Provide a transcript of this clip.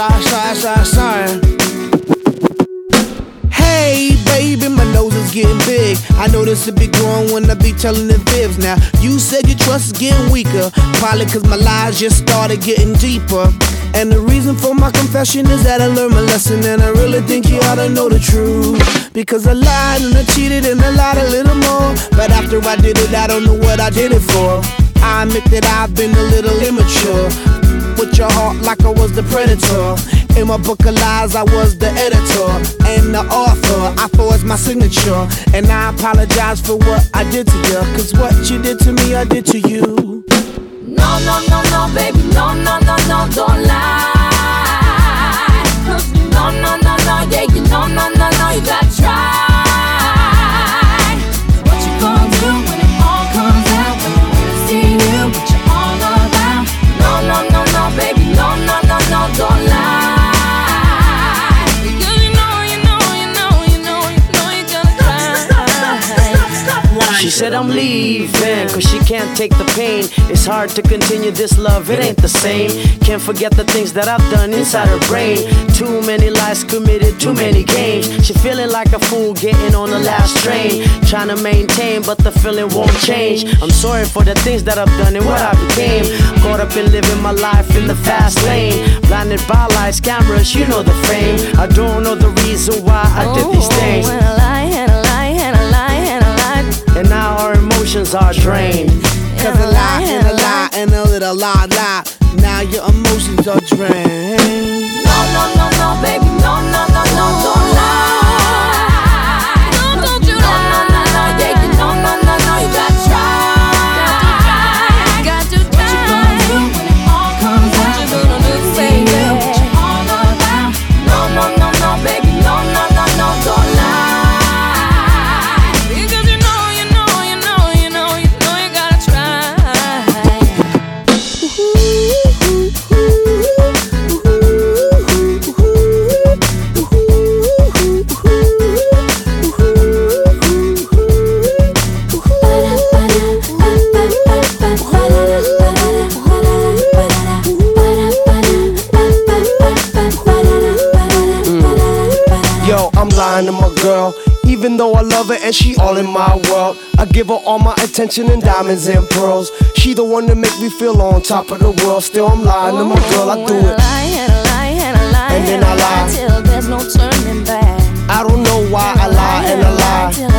sorry. Hey, baby, my nose is getting big. I know this will be growing when I be telling the fibs. Now, you said your trust is getting weaker, probably cause my lies just started getting deeper. And the reason for my confession is that I learned my lesson, and I really think you ought to know the truth. Because I lied and I cheated and I lied a little more, but after I did it, I don't know what I did it for. I admit that I've been a little immature, with your heart like I was the predator. In my book of lies, I was the editor and the author. I forged my signature, and I apologize for what I did to you, cause what you did to me, I did to you. No, no, no, no, baby, no, no, no, no, don't lie. No, no, no, no, yeah, you know, no, no, no, you gotta try. What you gonna do when it all comes out? When you wanna see you, what you all about? No, no, no, no, baby, no, no, no, no, don't lie. Because you know, you gotta try. She said I'm leaving, cause she can't take the pain. It's hard to continue this love, it ain't the same. Can't forget the things that I've done inside her brain. Too many lies committed, too many games. She feeling like a fool getting on the last train, trying to maintain, but the feeling won't change. I'm sorry for the things that I've done and what I became. Caught up in living my life in the fast lane, blinded by lights, cameras, you know the fame. I don't know the reason why I did these things, and a lie, and a lie, and a lie, and a lie. and now our emotions are drained. Cause a lie and a lie and a little lie. Now your emotions are drained. No, no, no, no, baby, no, no, no, no, don't lie. No, don't you lie. No, no, no, no, yeah, you know, no, no, no, you gotta try. Got to try. What you gonna do when it all comes out? What you gonna do, baby? What you all about? No, no, no, no, baby, no, no, no, no, don't lie. Because you know, you gotta try. Yo, I'm lying to my girl, even though I love her and she all in my world. I give her all my attention and diamonds and pearls. She the one that make me feel on top of the world. Still I'm lying to my girl, I do it. And then I lie till there's no turning back. I don't know why I lie and I lie.